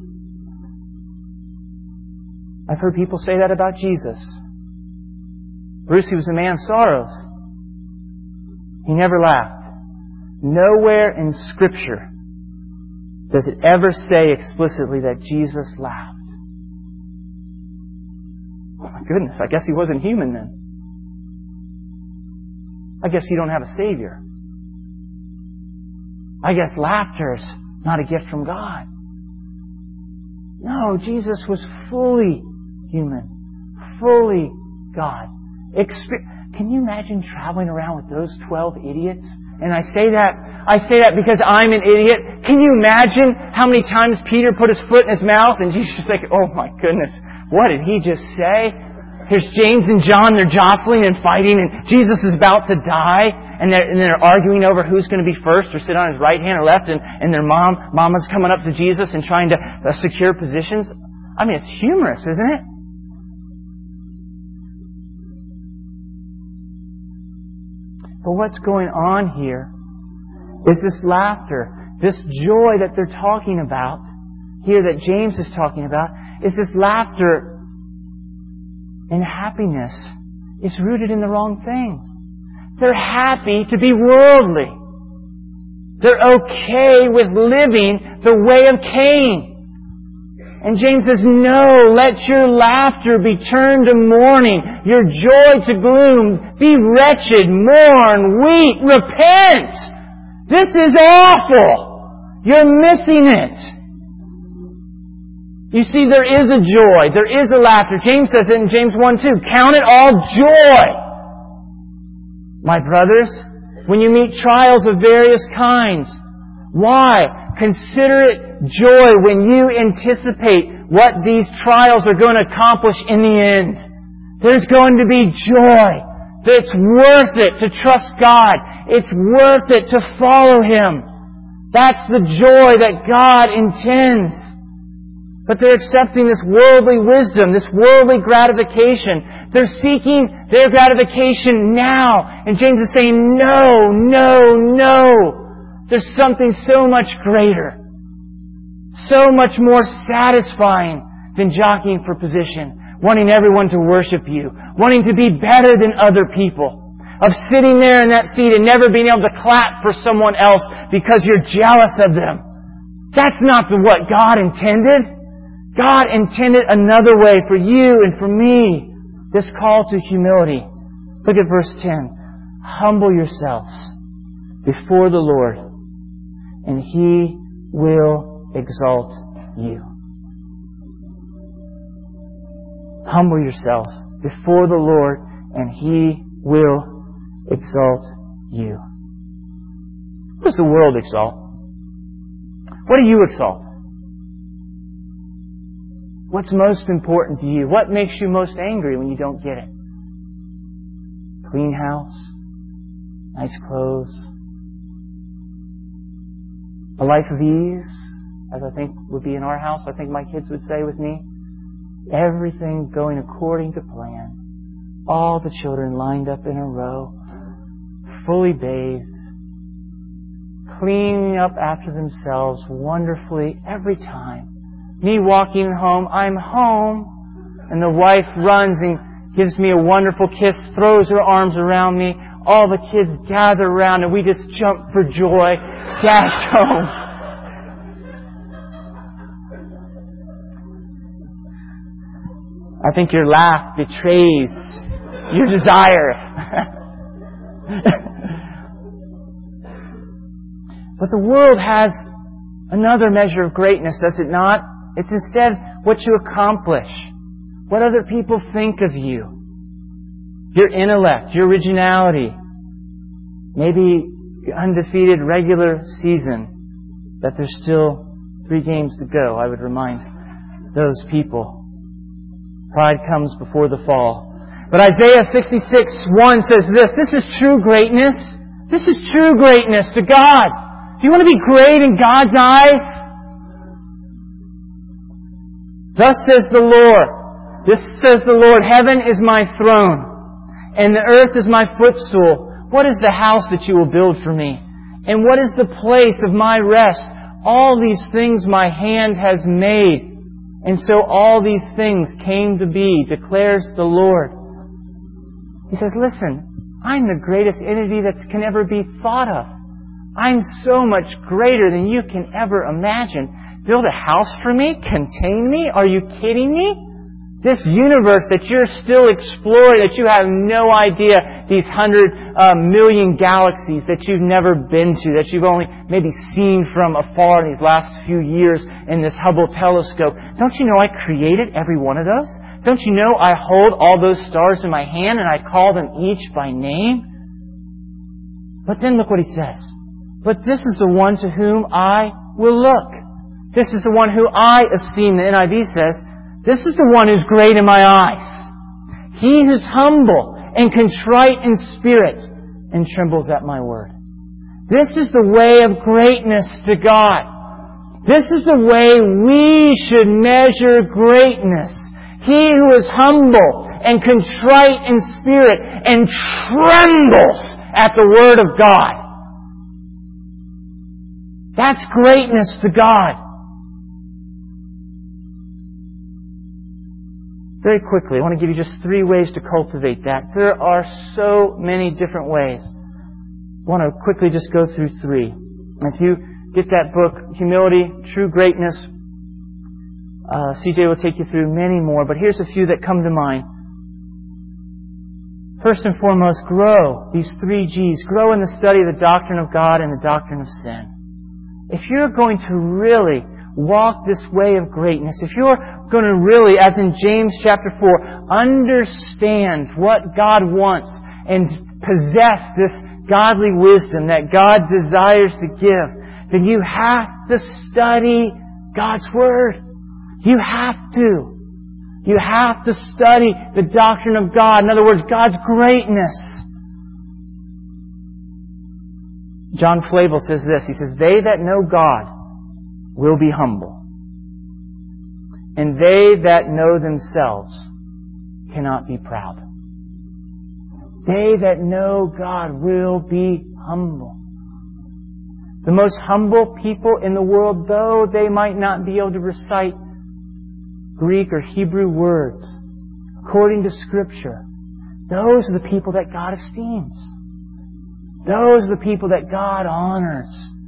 I've heard people say that about Jesus. Bruce, He was a man of sorrows. He never laughed. Nowhere in Scripture does it ever say explicitly that Jesus laughed. Oh my goodness, I guess He wasn't human then. I guess you don't have a Savior. I guess laughter's not a gift from God. No, Jesus was fully human, fully God. Can you imagine traveling around with those 12 idiots? And I say that because I'm an idiot. Can you imagine how many times Peter put his foot in his mouth and Jesus was like, oh my goodness, what did he just say? Here's James and John, they're jostling and fighting, and Jesus is about to die, and they're arguing over who's going to be first or sit on his right hand or left, and their mama's coming up to Jesus and trying to secure positions. I mean, it's humorous, isn't it? But what's going on here is this laughter, this joy that they're talking about, here that James is talking about, is this laughter and happiness is rooted in the wrong things. They're happy to be worldly. They're okay with living the way of Cain. And James says, no, let your laughter be turned to mourning, your joy to gloom. Be wretched, mourn, weep, repent. This is awful. You're missing it. You see, there is a joy. There is a laughter. James says it in James 1:2. Count it all joy. My brothers, when you meet trials of various kinds. Why? Consider it joy when you anticipate what these trials are going to accomplish in the end. There's going to be joy. It's worth it to trust God. It's worth it to follow Him. That's the joy that God intends. But they're accepting this worldly wisdom, this worldly gratification. They're seeking their gratification now. And James is saying, no, no, no. There's something so much greater, so much more satisfying than jockeying for position, wanting everyone to worship you, wanting to be better than other people, of sitting there in that seat and never being able to clap for someone else because you're jealous of them. That's not what God intended. God intended another way for you and for me. This call to humility. Look at verse 10. Humble yourselves before the Lord, and He will exalt you. Humble yourselves before the Lord, and He will exalt you. What does the world exalt? What do you exalt? What's most important to you? What makes you most angry when you don't get it? Clean house, nice clothes, a life of ease, as I think would be in our house, I think my kids would say with me. Everything going according to plan. All the children lined up in a row, fully bathed, cleaning up after themselves wonderfully every time. Me walking home, I'm home, and the wife runs and gives me a wonderful kiss, throws her arms around me. All the kids gather around and we just jump for joy. Dad's home. I think your laugh betrays your desire. But the world has another measure of greatness, does it not? It's instead what you accomplish, what other people think of you, your intellect, your originality, maybe your undefeated regular season, that there's still 3 games to go. I would remind those people. Pride comes before the fall. But Isaiah 66:1 says this is true greatness. This is true greatness to God. Do you want to be great in God's eyes? Thus says the Lord. This says the Lord, heaven is my throne, and the earth is my footstool. What is the house that you will build for me? And what is the place of my rest? All these things my hand has made. And so all these things came to be, declares the Lord. He says, listen, I'm the greatest entity that can ever be thought of. I'm so much greater than you can ever imagine. Build a house for me? Contain me? Are you kidding me? This universe that you're still exploring, that you have no idea, these 100 million galaxies that you've never been to, that you've only maybe seen from afar in these last few years in this Hubble telescope. Don't you know I created every one of those? Don't you know I hold all those stars in my hand and I call them each by name? But then look what he says. But this is the one to whom I will look. This is the one who I esteem, the NIV says. This is the one who's great in my eyes. He who's humble and contrite in spirit and trembles at my word. This is the way of greatness to God. This is the way we should measure greatness. He who is humble and contrite in spirit and trembles at the word of God. That's greatness to God. Very quickly, I want to give you just 3 ways to cultivate that. There are so many different ways. I want to quickly just go through 3. If you get that book, Humility, True Greatness, CJ will take you through many more, but here's a few that come to mind. First and foremost, grow. These 3 G's. Grow in the study of the doctrine of God and the doctrine of sin. If you're going to really walk this way of greatness, if you're going to really, as in James chapter 4, understand what God wants and possess this godly wisdom that God desires to give, then you have to study God's Word. You have to. You have to study the doctrine of God. In other words, God's greatness. John Flavel says this. He says, "They that know God will be humble, and they that know themselves cannot be proud." They that know God will be humble. The most humble people in the world, though they might not be able to recite Greek or Hebrew words, according to Scripture, those are the people that God esteems. Those are the people that God honors.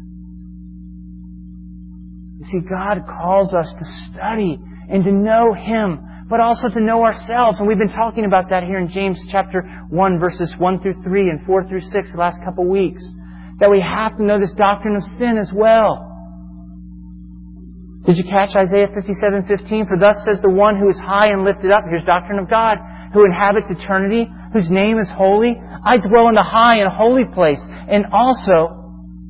You see, God calls us to study and to know Him, but also to know ourselves. And we've been talking about that here in James chapter 1, verses 1 through 3 and 4 through 6 the last couple of weeks. That we have to know this doctrine of sin as well. Did you catch Isaiah 57:15? "For thus says the one who is high and lifted up," here's doctrine of God, "who inhabits eternity, whose name is holy. I dwell in the high and holy place, and also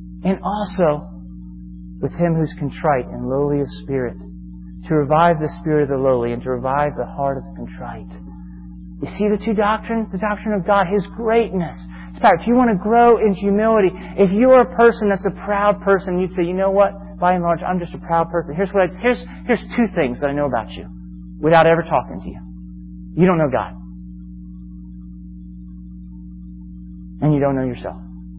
with him who's contrite and lowly of spirit, to revive the spirit of the lowly and to revive the heart of the contrite." You see the 2 doctrines? The doctrine of God, His greatness. In fact, if you want to grow in humility, if you're a person that's a proud person, you'd say, "You know what? By and large, I'm just a proud person. Here's 2 things that I know about you without ever talking to you. You don't know God. And you don't know yourself.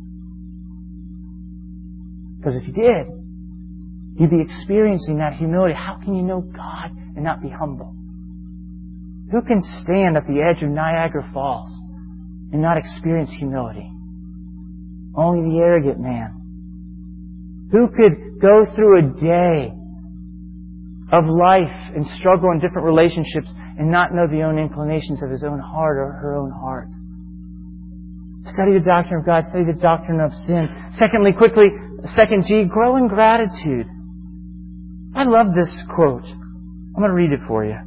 Because if you did, you'd be experiencing that humility. How can you know God and not be humble? Who can stand at the edge of Niagara Falls and not experience humility? Only the arrogant man. Who could go through a day of life and struggle in different relationships and not know the own inclinations of his own heart or her own heart? Study the doctrine of God. Study the doctrine of sin. Secondly, quickly, 2nd G, grow in gratitude. I love this quote. I'm going to read it for you.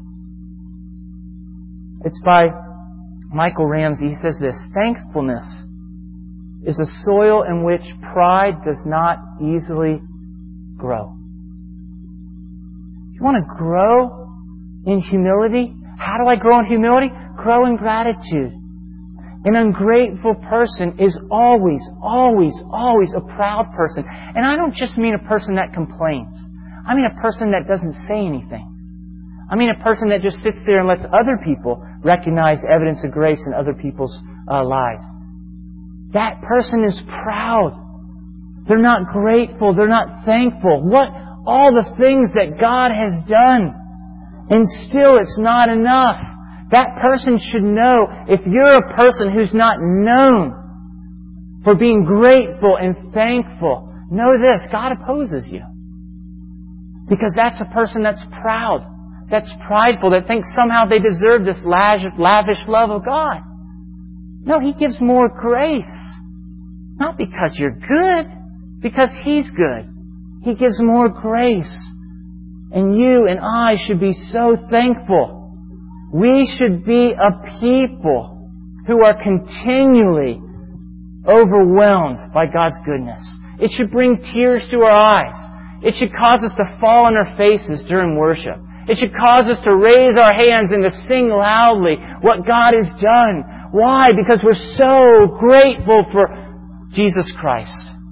It's by Michael Ramsey. He says this: "Thankfulness is a soil in which pride does not easily grow." If you want to grow in humility, how do I grow in humility? Grow in gratitude. An ungrateful person is always a proud person. And I don't just mean a person that complains. I mean a person that doesn't say anything. I mean a person that just sits there and lets other people recognize evidence of grace in other people's lives. That person is proud. They're not grateful. They're not thankful. All the things that God has done. And still it's not enough. That person should know, if you're a person who's not known for being grateful and thankful, know this: God opposes you. Because that's a person that's proud, that's prideful, that thinks somehow they deserve this lavish love of God. No, He gives more grace. Not because you're good, because He's good. He gives more grace. And you and I should be so thankful. We should be a people who are continually overwhelmed by God's goodness. It should bring tears to our eyes. It should cause us to fall on our faces during worship. It should cause us to raise our hands and to sing loudly what God has done. Why? Because we're so grateful for Jesus Christ.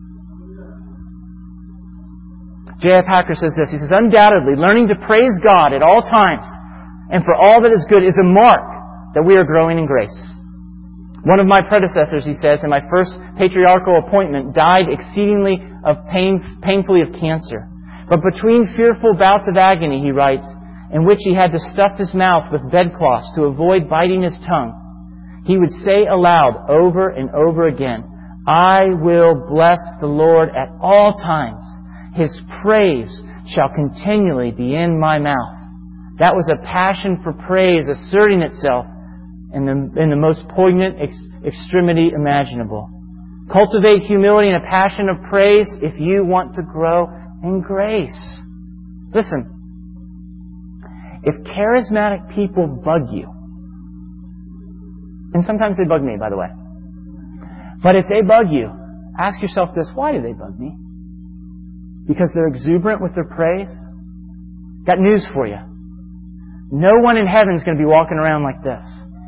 J.I. Packer says this. He says, "Undoubtedly, learning to praise God at all times and for all that is good is a mark that we are growing in grace. One of my predecessors," he says, "in my first patriarchal appointment, died exceedingly painfully of cancer. But between fearful bouts of agony," he writes, "in which he had to stuff his mouth with bedcloths to avoid biting his tongue, he would say aloud over and over again, 'I will bless the Lord at all times. His praise shall continually be in my mouth.' That was a passion for praise asserting itself in the most poignant extremity imaginable. Cultivate humility and a passion of praise if you want to grow in grace. Listen, if charismatic people bug you, and sometimes they bug me, by the way, but if they bug you, ask yourself this: why do they bug me? Because they're exuberant with their praise? Got news for you. No one in heaven is going to be walking around like this.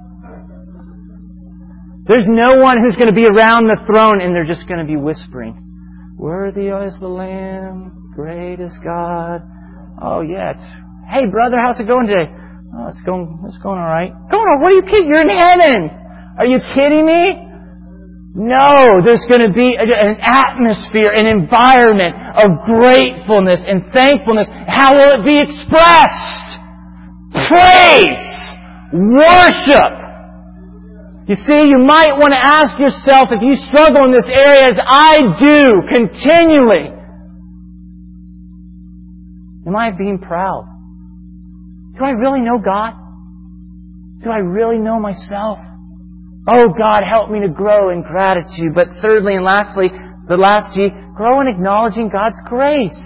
There's no one who's going to be around the throne and they're just going to be whispering, "Worthy is the Lamb, great is God." Oh yeah, hey brother, how's it going today? Oh, it's going all right. Going on? What are you kidding? You're in heaven. Are you kidding me? No, there's going to be an atmosphere, an environment of gratefulness and thankfulness. How will it be expressed? Praise! Worship! You see, you might want to ask yourself, if you struggle in this area as I do continually, am I being proud? Do I really know God? Do I really know myself? Oh God, help me to grow in gratitude. But thirdly and lastly, the last G, grow in acknowledging God's grace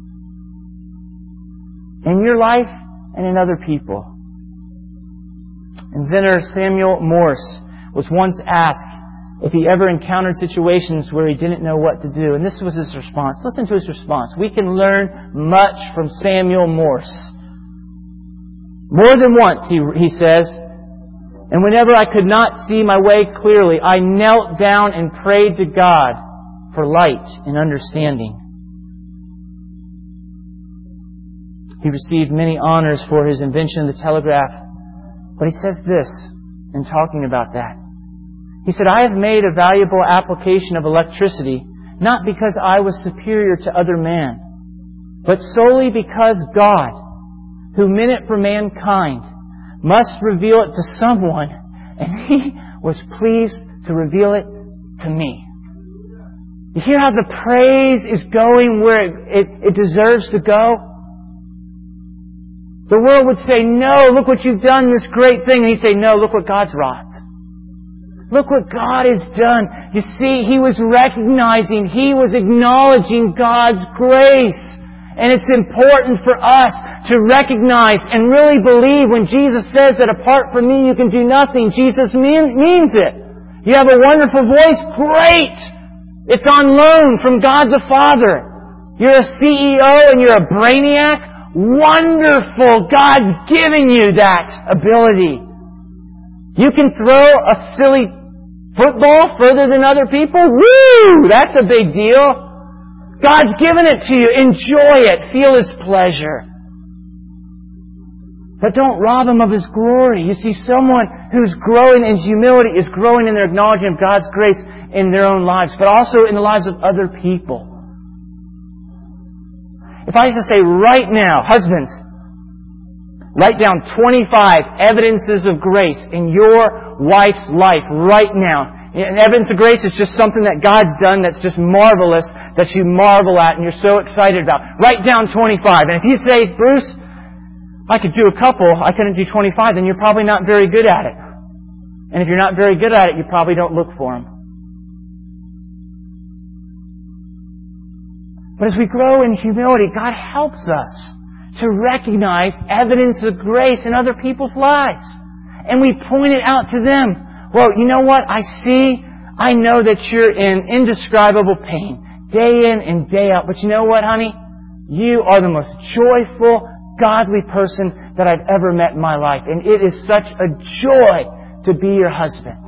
in your life and in other people. Inventor Samuel Morse was once asked if he ever encountered situations where he didn't know what to do. And this was his response. Listen to his response. We can learn much from Samuel Morse. More than once, he says, and whenever I could not see my way clearly, I knelt down and prayed to God for light and understanding. He received many honors for his invention of the telegraph. But he says this in talking about that. He said, I have made a valuable application of electricity, not because I was superior to other man, but solely because God, who meant it for mankind, must reveal it to someone, and He was pleased to reveal it to me. You hear how the praise is going where it deserves to go? The world would say, no, look what you've done, this great thing. And He'd say, no, look what God's wrought. Look what God has done. You see, He was recognizing, He was acknowledging God's grace. And it's important for us to recognize and really believe when Jesus says that apart from me you can do nothing. Jesus means it. You have a wonderful voice? Great! It's on loan from God the Father. You're a CEO and you're a brainiac? Wonderful! God's given you that ability. You can throw a silly football further than other people? Woo! That's a big deal. God's given it to you. Enjoy it. Feel His pleasure. But don't rob Him of His glory. You see, someone who's growing in humility is growing in their acknowledgement of God's grace in their own lives, but also in the lives of other people. If I used to say right now, husbands, write down 25 evidences of grace in your wife's life right now. And evidence of grace is just something that God's done that's just marvelous, that you marvel at and you're so excited about. Write down 25. And if you say, Bruce, I could do a couple, I couldn't do 25, then you're probably not very good at it. And if you're not very good at it, you probably don't look for them. But as we grow in humility, God helps us to recognize evidence of grace in other people's lives. And we point it out to them. Well, you know what? I know that you're in indescribable pain, day in and day out. But you know what, honey? You are the most joyful, godly person that I've ever met in my life. And it is such a joy to be your husband.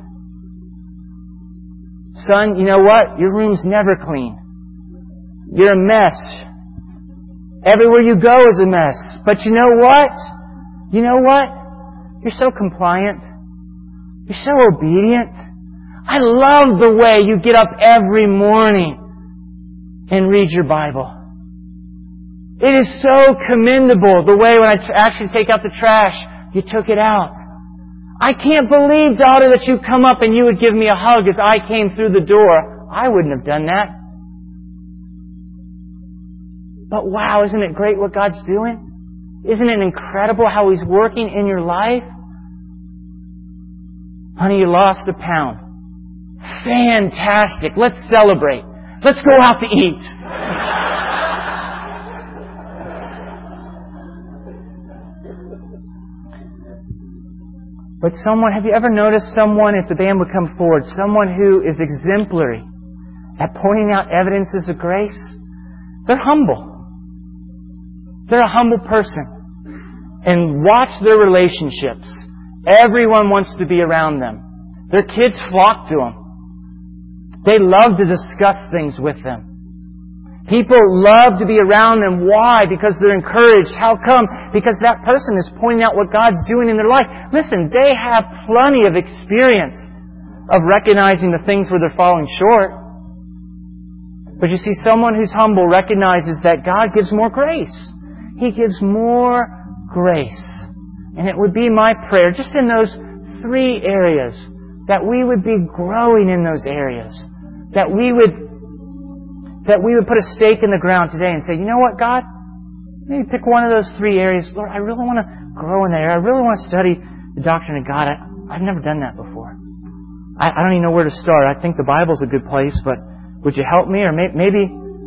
Son, you know what? Your room's never clean. You're a mess. Everywhere you go is a mess. But you know what? You know what? You're so compliant. You're so obedient. I love the way you get up every morning and read your Bible. It is so commendable the way when I actually take out the trash, you took it out. I can't believe, daughter, that you come up and you would give me a hug as I came through the door. I wouldn't have done that. But wow, isn't it great what God's doing? Isn't it incredible how He's working in your life? Honey, you lost a pound. Fantastic. Let's celebrate. Let's go out to eat. But have you ever noticed someone, if the band would come forward, someone who is exemplary at pointing out evidences of grace? They're humble. They're a humble person. And watch their relationships. Everyone wants to be around them. Their kids flock to them. They love to discuss things with them. People love to be around them. Why? Because they're encouraged. How come? Because that person is pointing out what God's doing in their life. Listen, they have plenty of experience of recognizing the things where they're falling short. But you see, someone who's humble recognizes that God gives more grace. He gives more grace. And it would be my prayer, just in those 3 areas, that we would be growing in those areas. That we would put a stake in the ground today and say, you know what, God? Maybe pick one of those 3 areas. Lord, I really want to grow in there. I really want to study the doctrine of God. I've never done that before. I don't even know where to start. I think the Bible's a good place, but would you help me? Or maybe,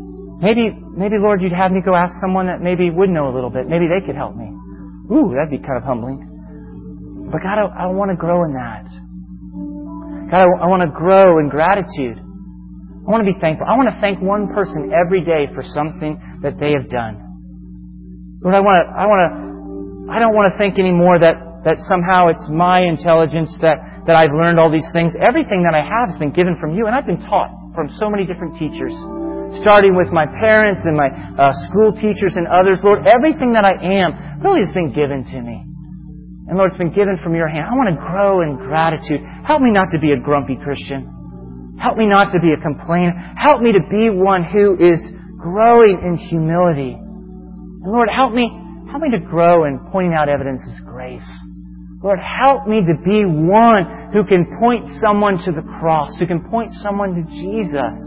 Lord, you'd have me go ask someone that maybe would know a little bit. Maybe they could help me. Ooh, that'd be kind of humbling. But God, I want to grow in that. God, I want to grow in gratitude. I want to be thankful. I want to thank one person every day for something that they have done. Lord, I don't want to think anymore that somehow it's my intelligence that I've learned all these things. Everything that I have has been given from You, and I've been taught from so many different teachers, starting with my parents and my school teachers and others. Lord, everything that I am really has been given to me. And Lord, it's been given from Your hand. I want to grow in gratitude. Help me not to be a grumpy Christian. Help me not to be a complainer. Help me to be one who is growing in humility. And Lord, help me to grow in pointing out evidences of grace. Lord, help me to be one who can point someone to the cross, who can point someone to Jesus.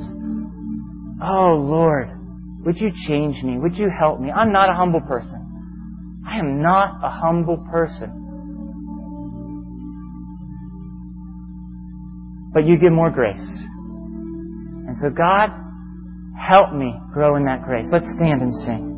Oh, Lord, would You change me? Would You help me? I'm not a humble person. I am not a humble person. But You give more grace. And so, God, help me grow in that grace. Let's stand and sing.